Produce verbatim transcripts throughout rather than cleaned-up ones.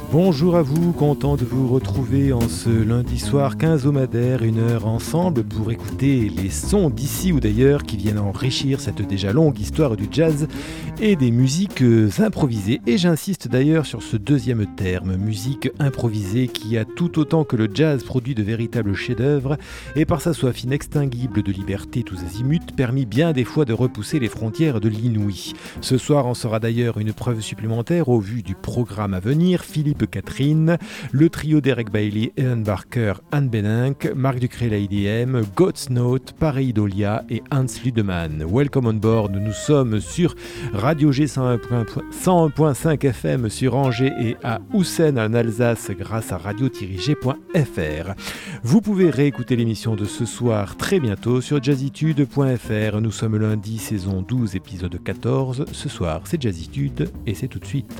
Bonjour à vous, content de vous retrouver en ce lundi soir quinzomadaire, une heure ensemble pour écouter les sons d'ici ou d'ailleurs qui viennent enrichir cette déjà longue histoire du jazz et des musiques improvisées. Et j'insiste d'ailleurs sur ce deuxième terme, musique improvisée, qui a tout autant que le jazz produit de véritables chefs-d'œuvre et par sa soif inextinguible de liberté tous azimuts permis bien des fois de repousser les frontières de l'inouï. Ce soir en sera d'ailleurs une preuve supplémentaire au vu du programme à venir. Philippe Catherine, le trio Derek Bailey, Ian Barker, Anne Benink, Marc Ducré Lady M, God's Note, Pareidolia et Hans Ludemann. Welcome on board, nous sommes sur Radio G cent un virgule cinq F M sur Angers et à Houssen en Alsace grâce à radio tiret g point f r. Vous pouvez réécouter l'émission de ce soir très bientôt sur jazzitude point f r. Nous sommes lundi, saison douze, épisode quatorze. Ce soir, c'est Jazzitude et c'est tout de suite.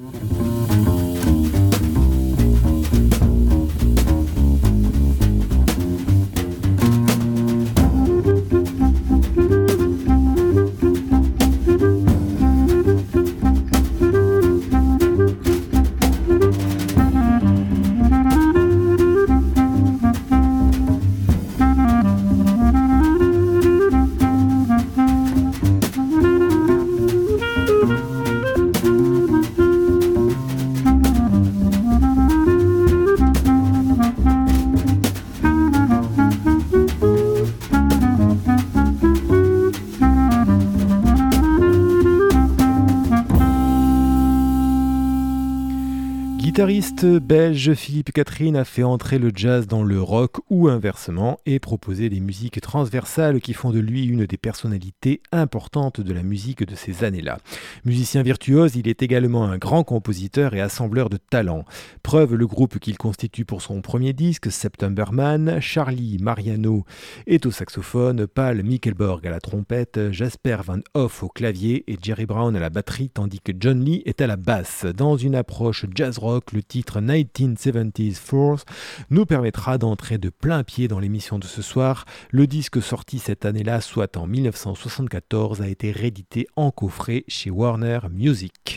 Le guitariste belge Philippe Catherine a fait entrer le jazz dans le rock ou inversement et proposé des musiques transversales qui font de lui une des personnalités importantes de la musique de ces années-là. Musicien virtuose, il est également un grand compositeur et assembleur de talents. Preuve le groupe qu'il constitue pour son premier disque, September Man. Charlie Mariano est au saxophone, Paul Mikkelborg à la trompette, Jasper Van Hoff au clavier et Jerry Brown à la batterie, tandis que John Lee est à la basse. Dans une approche jazz rock, le titre dix-neuf soixante-dix Force nous permettra d'entrer de plein pied dans l'émission de ce soir. Le disque sorti cette année-là, soit en dix-neuf cent soixante-quatorze, a été réédité en coffret chez Warner Music.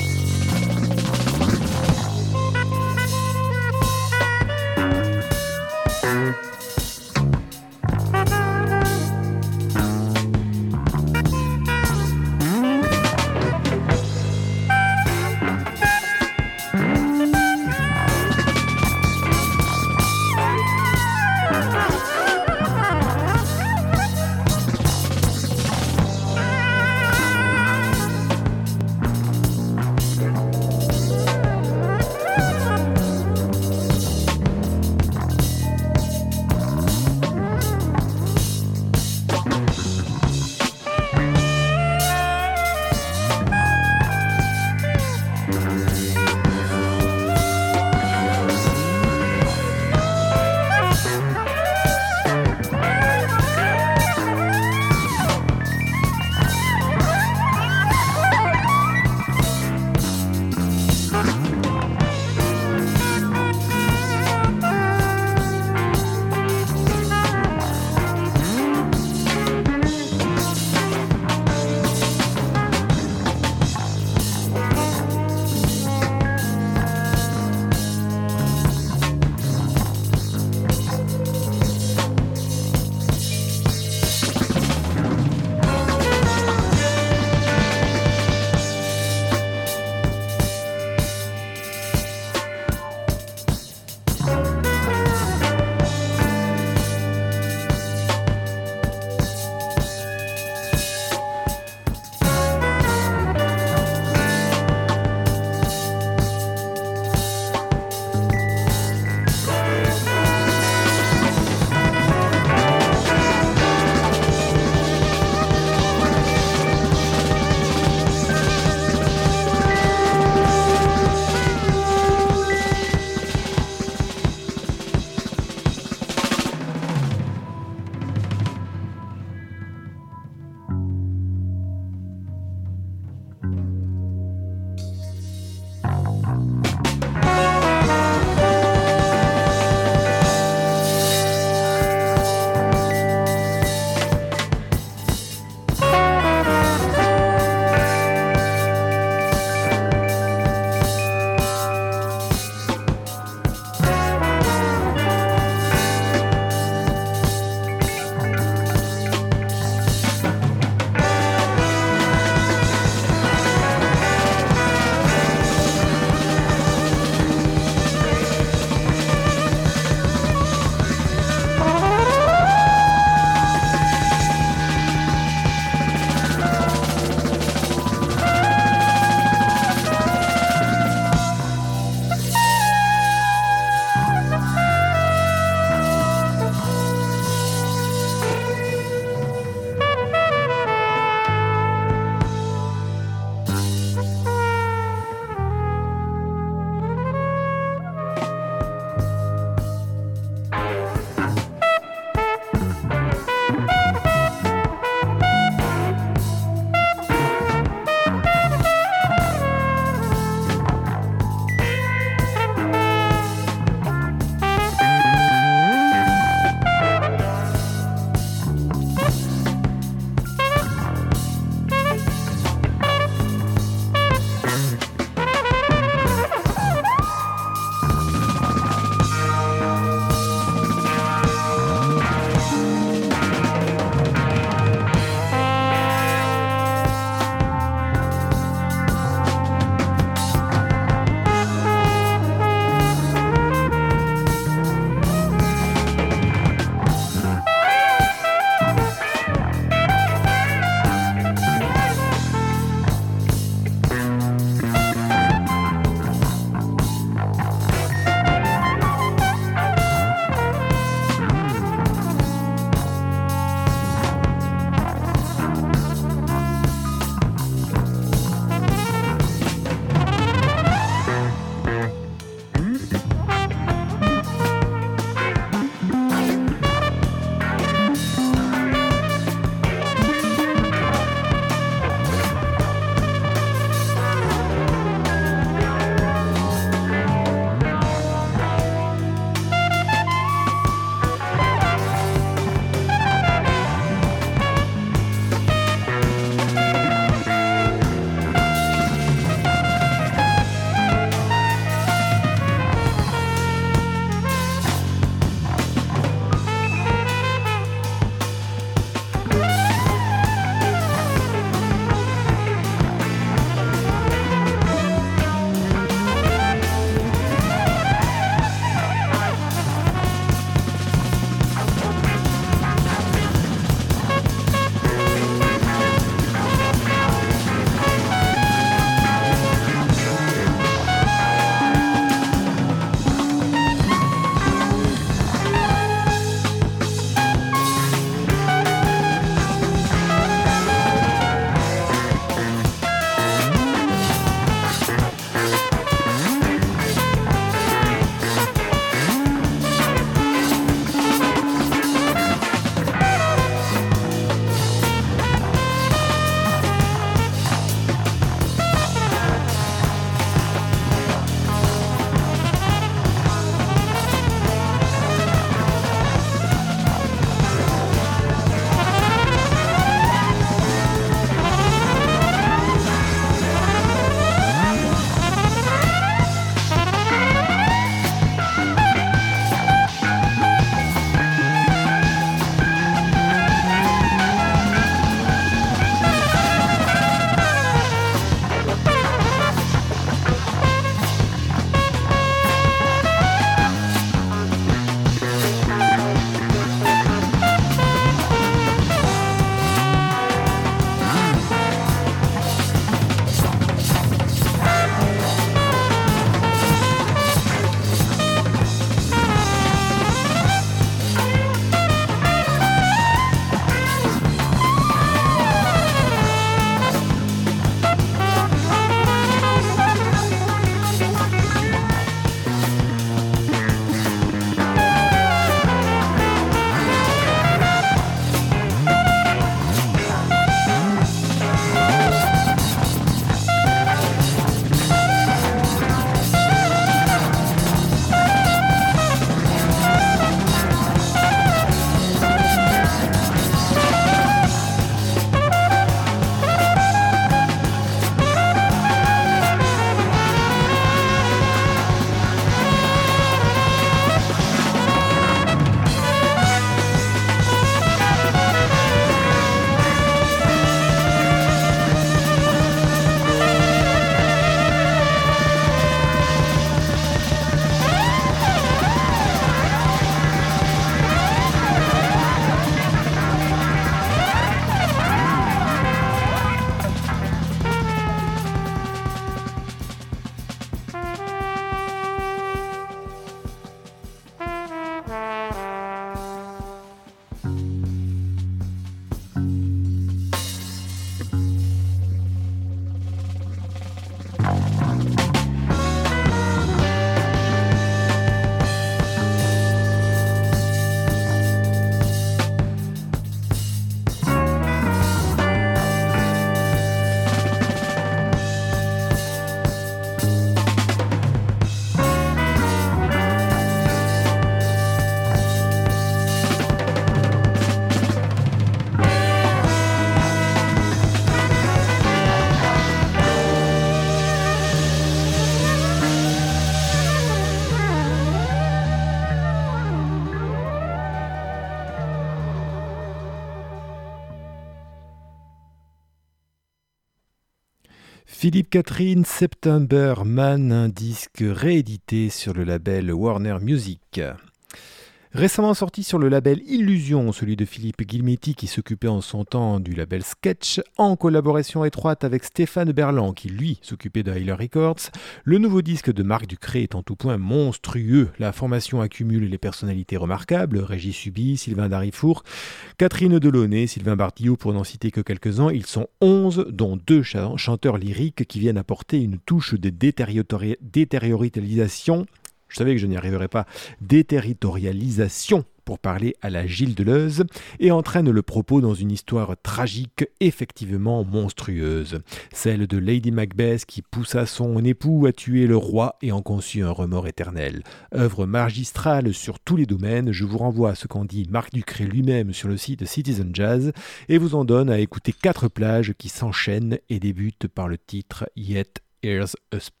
Philippe Catherine, September Man, un disque réédité sur le label Warner Music. Récemment sorti sur le label Illusion, celui de Philippe Guilmetti qui s'occupait en son temps du label Sketch, en collaboration étroite avec Stéphane Berland qui lui s'occupait de Hyler Records, le nouveau disque de Marc Ducré est en tout point monstrueux. La formation accumule les personnalités remarquables, Régis Subi, Sylvain Darifour, Catherine Delaunay, Sylvain Bardillot pour n'en citer que quelques-uns. Ils sont onze, dont deux ch- chanteurs lyriques qui viennent apporter une touche de détériori- détériorisation. Je savais que je n'y arriverais pas. Déterritorialisation, pour parler à la Gilles Deleuze, et entraîne le propos dans une histoire tragique, effectivement monstrueuse. Celle de Lady Macbeth qui poussa son époux à tuer le roi et en conçut un remords éternel. Œuvre magistrale sur tous les domaines, je vous renvoie à ce qu'en dit Marc Ducré lui-même sur le site Citizen Jazz, et vous en donne à écouter quatre plages qui s'enchaînent et débutent par le titre « Yet Here's a Spot ».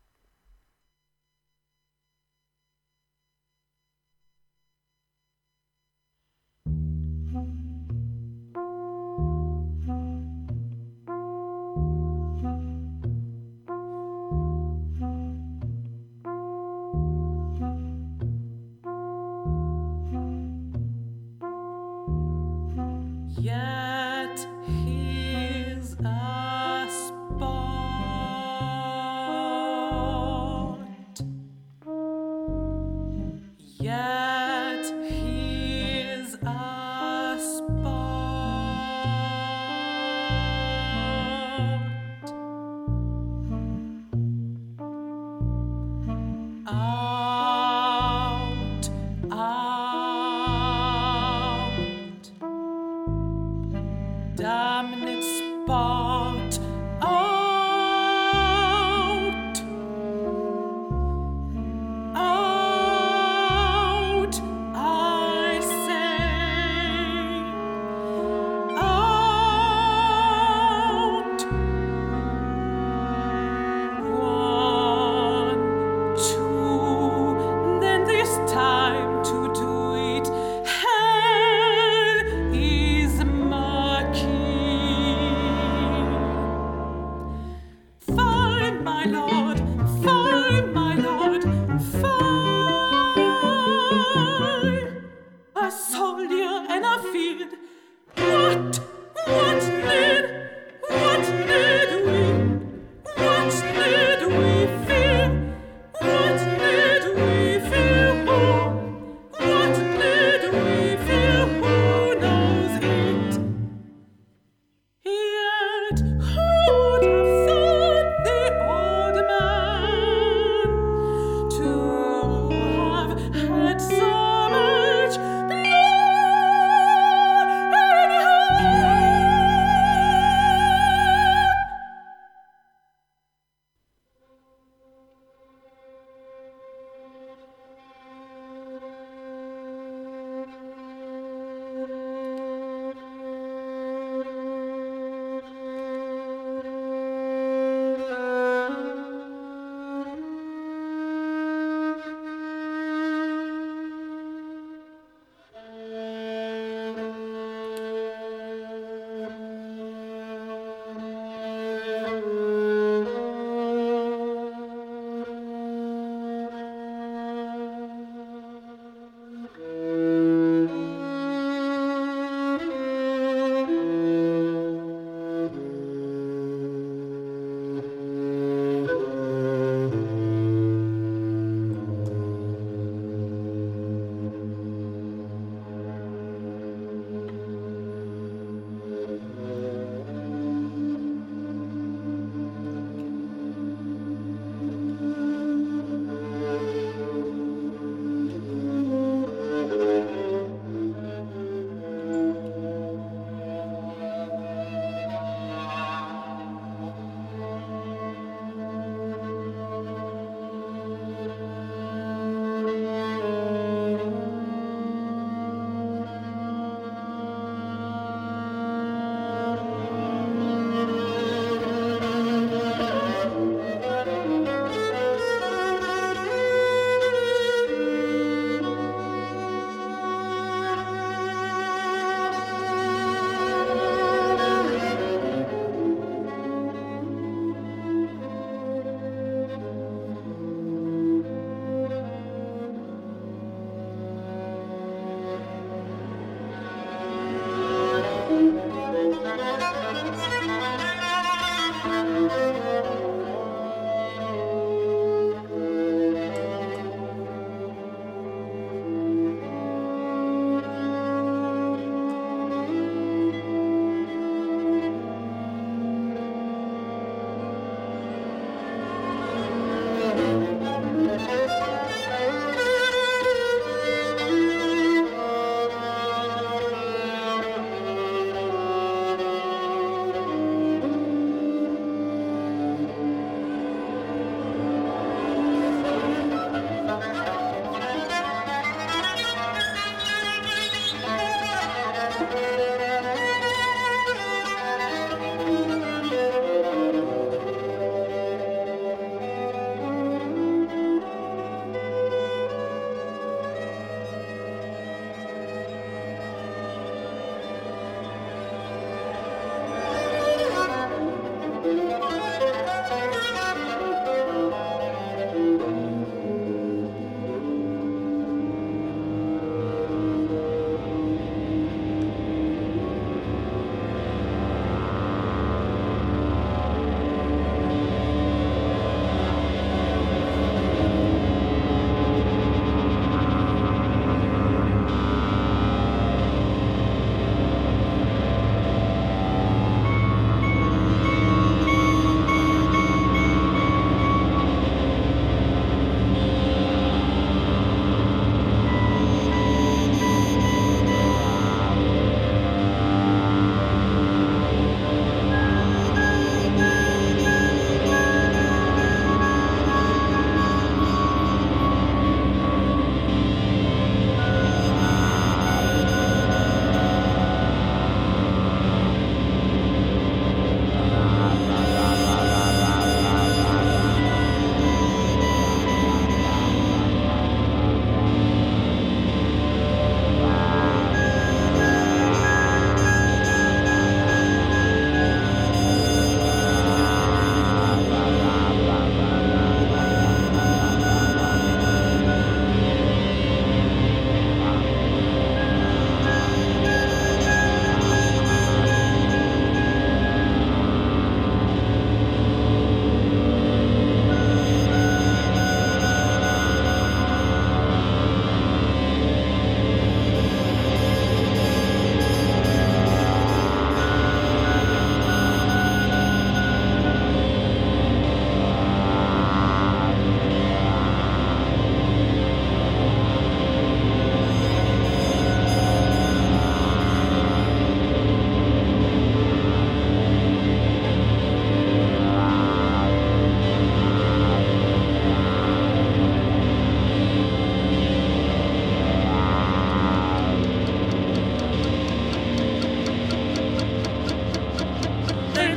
Yet here's a spot. Yet here's a spot. Out, out. Dominant spot out, out, I say, out. One, two, then this time to do it. Hell is murky.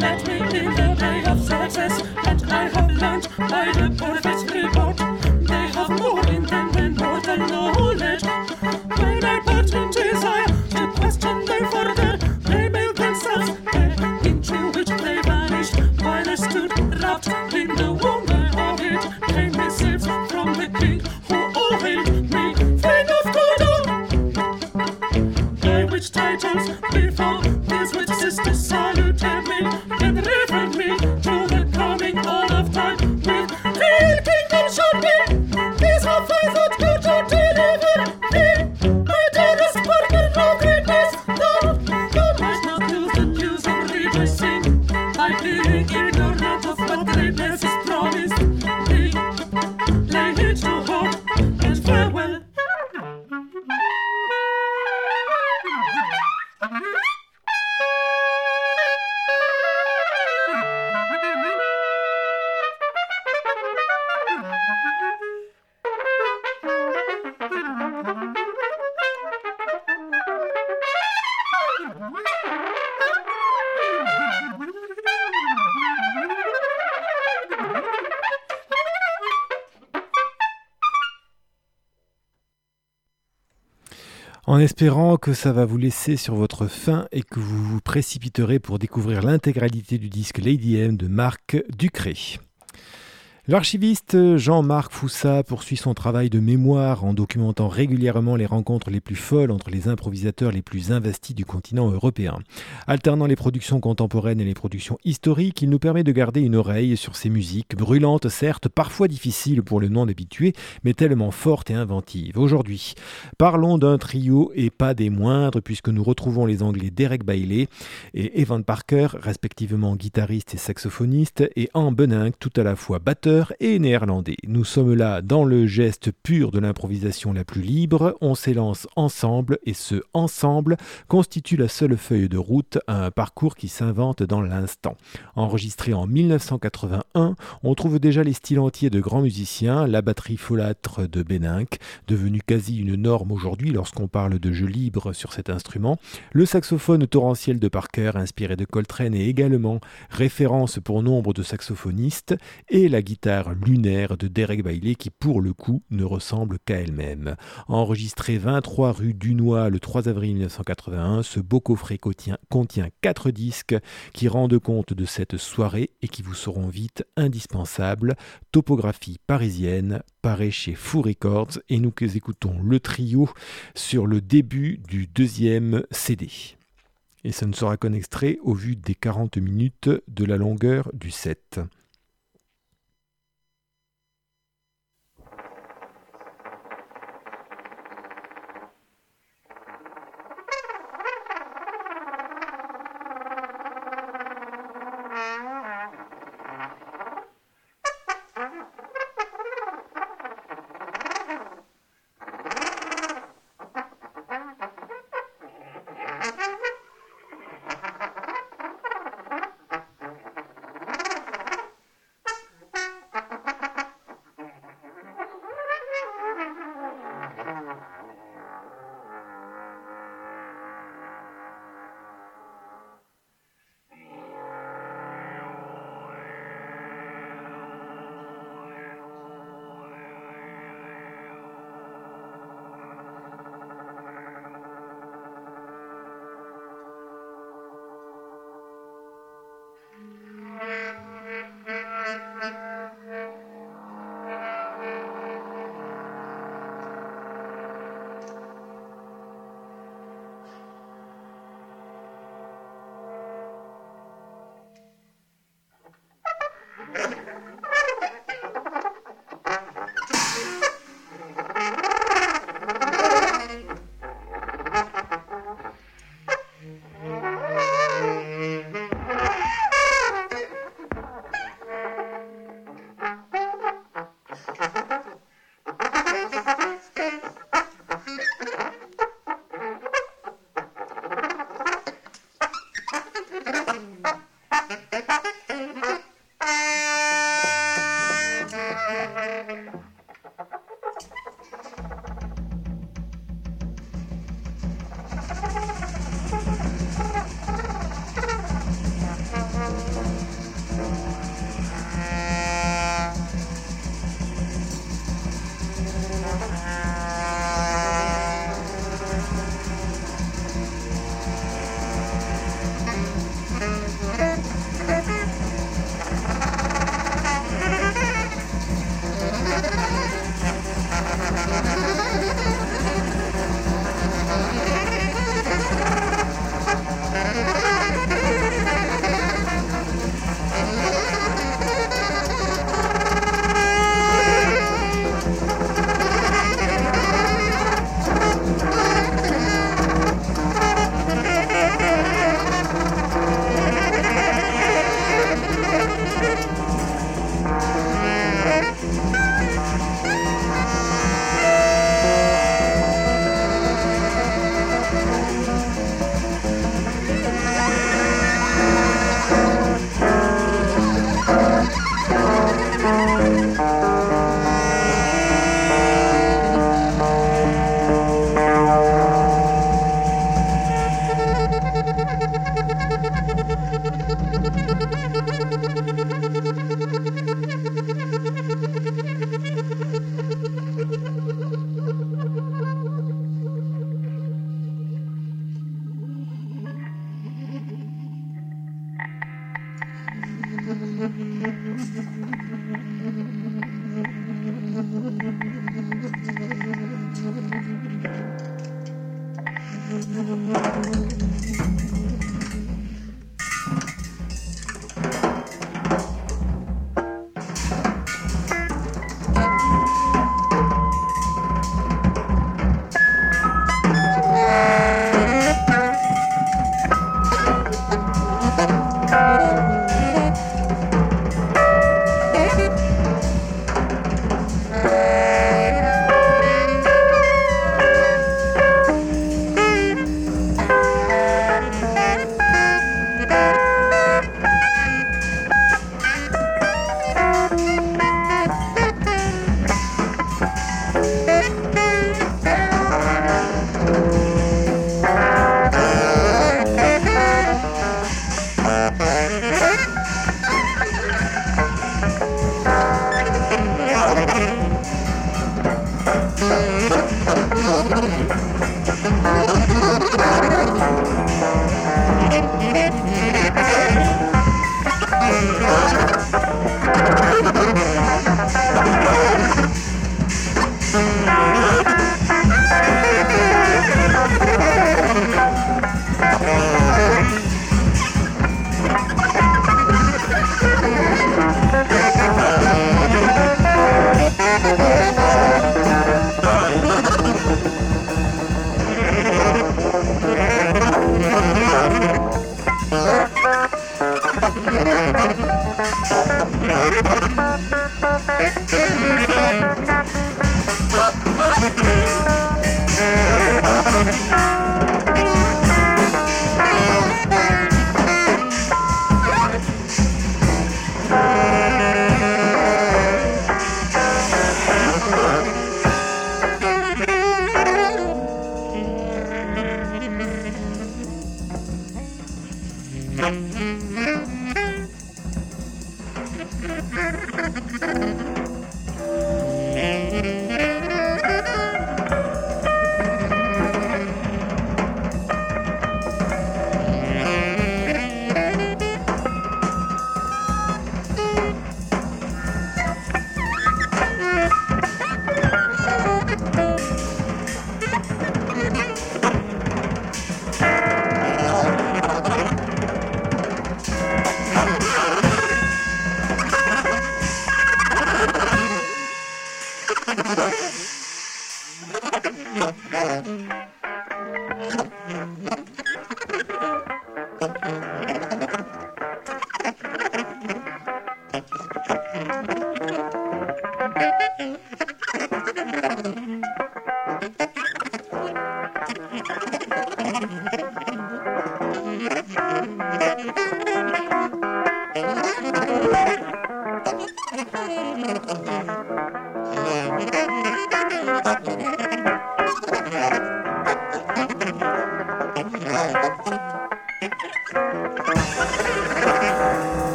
let me in the day of success. And I have learned by the prophet's report, they have more in them than mortal knowledge. When I put in desire to question them further, they build themselves a into which they vanished. While I stood wrapped in the wonder of it, came missives from the king who overhailed me. Friend of God, by which titles before these which sisters saluted me and referred me to the coming on of time with real kingdom should be. These are five that go to deliver me. My dearest partner, no greatness, no, you must not lose the news of rejoicing by being ignorant of what greatness is promised me. Lay it to heart and farewell. En espérant que ça va vous laisser sur votre faim et que vous vous précipiterez pour découvrir l'intégralité du disque Lady M de Marc Ducré. L'archiviste Jean-Marc Foussat poursuit son travail de mémoire en documentant régulièrement les rencontres les plus folles entre les improvisateurs les plus investis du continent européen. Alternant les productions contemporaines et les productions historiques, il nous permet de garder une oreille sur ces musiques, brûlantes certes, parfois difficiles pour le non-habitué, mais tellement fortes et inventives. Aujourd'hui, parlons d'un trio et pas des moindres, puisque nous retrouvons les Anglais Derek Bailey et Evan Parker, respectivement guitaristes et saxophonistes, et Anne Benink, tout à la fois batteur et néerlandais. Nous sommes là dans le geste pur de l'improvisation la plus libre, on s'élance ensemble et ce ensemble constitue la seule feuille de route à un parcours qui s'invente dans l'instant. Enregistré en dix-neuf cent quatre-vingt-un, on trouve déjà les styles entiers de grands musiciens, la batterie folâtre de Benink, devenue quasi une norme aujourd'hui lorsqu'on parle de jeu libre sur cet instrument, le saxophone torrentiel de Parker inspiré de Coltrane est également référence pour nombre de saxophonistes, et la guitare lunaire de Derek Bailey qui pour le coup ne ressemble qu'à elle-même. Enregistré vingt-trois rue Dunois le trois avril mille neuf cent quatre-vingt-un, ce beau coffret contient, contient quatre disques qui rendent compte de cette soirée et qui vous seront vite indispensables. Topographie parisienne, paraît chez Foo Records, et nous écoutons le trio sur le début du deuxième C D. Et ça ne sera qu'un extrait au vu des quarante minutes de la longueur du set.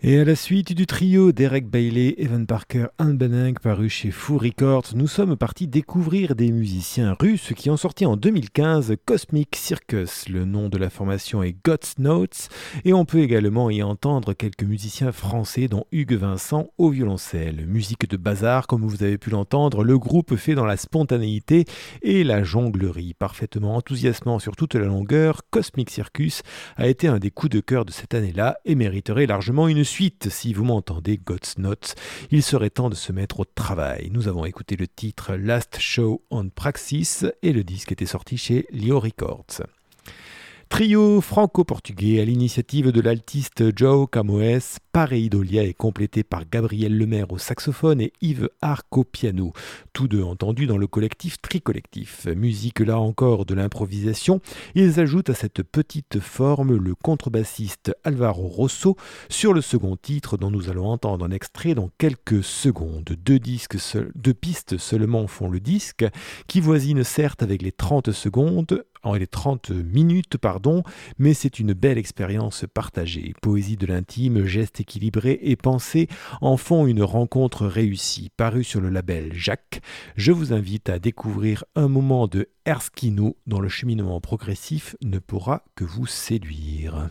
Et à la suite du trio Derek Bailey, Evan Parker, Anne Benning paru chez Foo Records, nous sommes partis découvrir des musiciens russes qui ont sorti en deux mille quinze Cosmic Circus. Le nom de la formation est God's Notes et on peut également y entendre quelques musiciens français dont Hugues Vincent au violoncelle. Musique de bazar comme vous avez pu l'entendre, le groupe fait dans la spontanéité et la jonglerie. Parfaitement enthousiasmant sur toute la longueur, Cosmic Circus a été un des coups de cœur de cette année-là et mériterait largement une suite. Si vous m'entendez, God's Notes, il serait temps de se mettre au travail. Nous avons écouté le titre Last Show on Praxis et le disque était sorti chez Leo Records. Trio franco-portugais à l'initiative de l'altiste João Camões, Pareidolia est complété par Gabriel Lemaire au saxophone et Yves Arc au piano, tous deux entendus dans le collectif Tricollectif. Musique là encore de l'improvisation, ils ajoutent à cette petite forme le contrebassiste Alvaro Rosso sur le second titre dont nous allons entendre un extrait dans quelques secondes. Deux, disques seul, deux pistes seulement font le disque, qui voisine certes avec les trente secondes, en les trente minutes, pardon, mais c'est une belle expérience partagée. Poésie de l'intime, gestes équilibrés et pensées en font une rencontre réussie. Paru sur le label Jacques, je vous invite à découvrir un moment de Erskino dont le cheminement progressif ne pourra que vous séduire.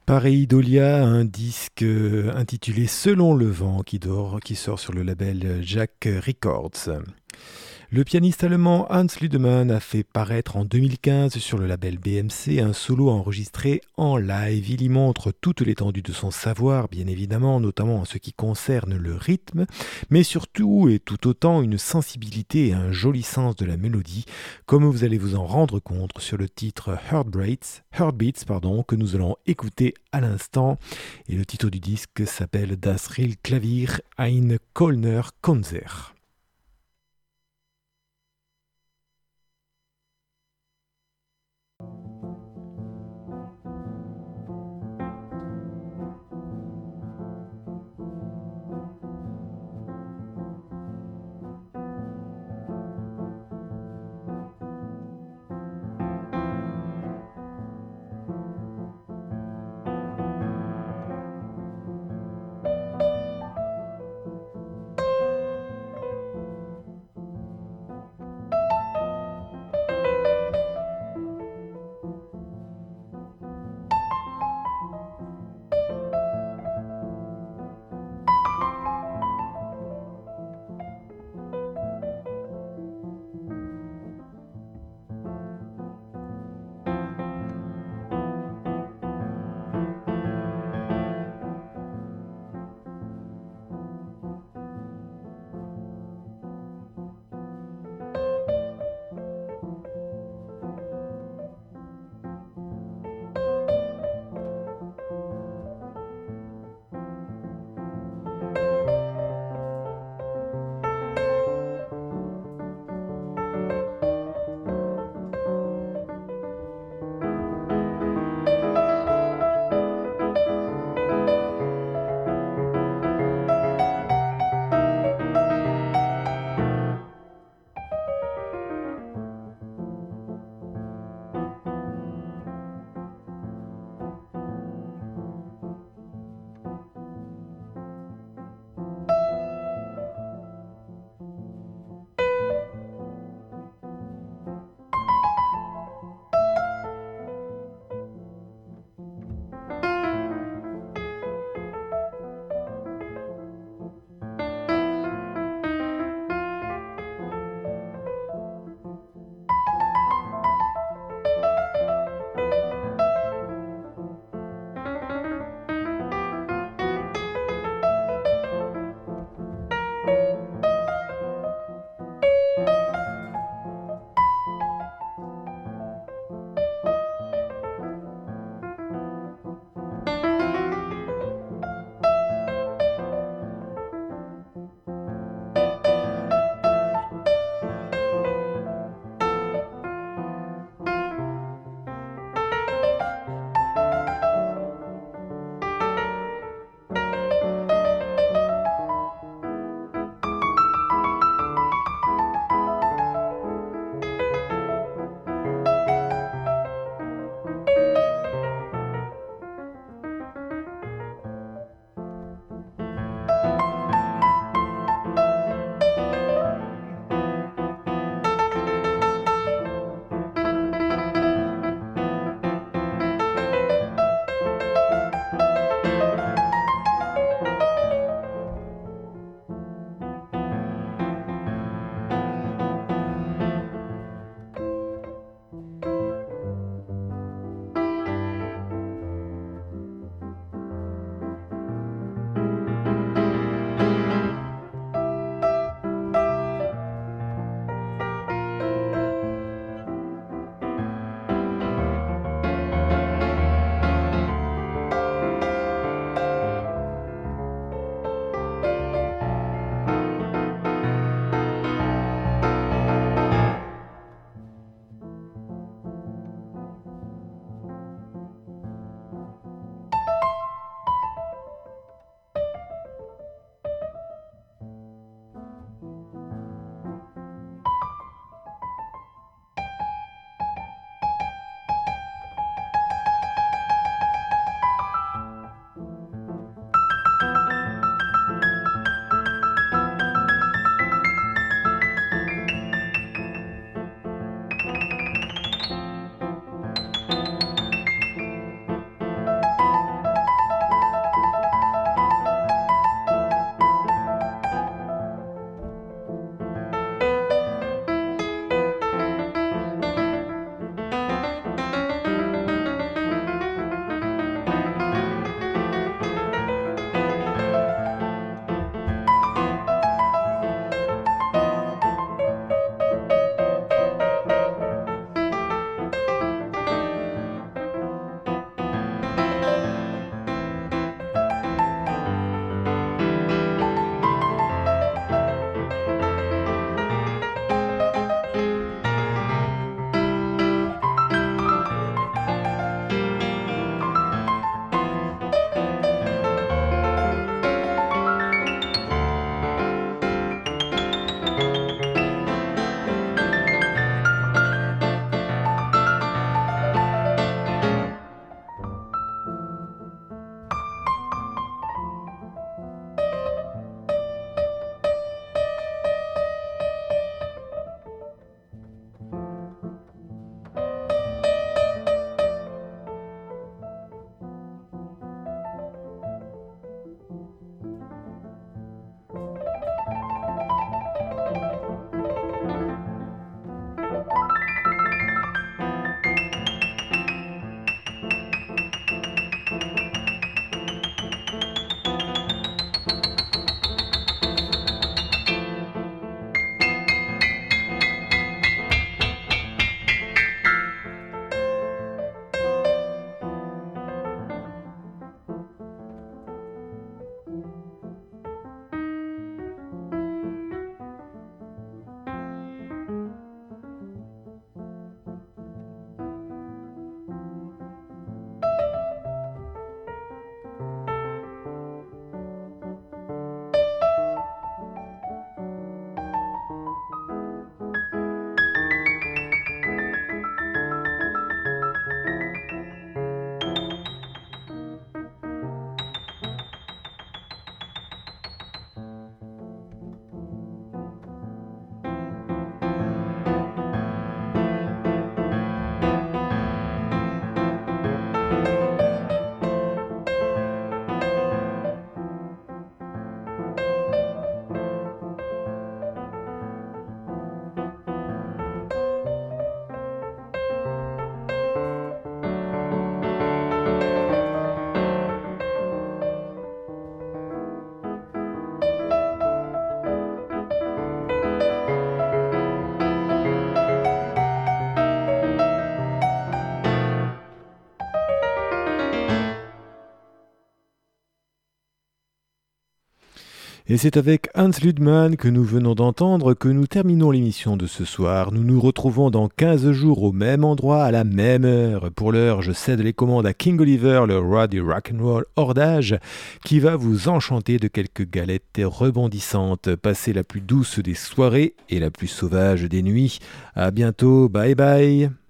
Pareidolia, un disque euh, intitulé Selon le vent qui, dort, qui sort sur le label Jack Records. Le pianiste allemand Hans Ludemann a fait paraître en deux mille quinze sur le label B M C un solo enregistré en live. Il y montre toute l'étendue de son savoir, bien évidemment, notamment en ce qui concerne le rythme, mais surtout et tout autant une sensibilité et un joli sens de la mélodie, comme vous allez vous en rendre compte sur le titre Heartbeats, Heartbeats pardon, que nous allons écouter à l'instant. Et le titre du disque s'appelle Das Real Klavier ein Kölner Konzert. Et c'est avec Hans Ludman que nous venons d'entendre que nous terminons l'émission de ce soir. Nous nous retrouvons dans quinze jours au même endroit, à la même heure. Pour l'heure, je cède les commandes à King Oliver, le roi du rock'n'roll hors d'âge, qui va vous enchanter de quelques galettes rebondissantes. Passez la plus douce des soirées et la plus sauvage des nuits. À bientôt, bye bye.